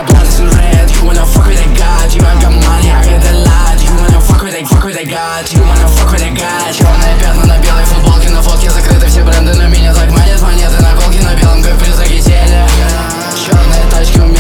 Главный сюжет, you wanna fuck with that god. You ain't got money, I got that lot. You wanna fuck with that god. You wanna fuck with that god. Черные пятна на белой футболке, на фотке закрыты все бренды, на меня так манят монеты, наколки на белом, как призраки теле. Черные тачки у меня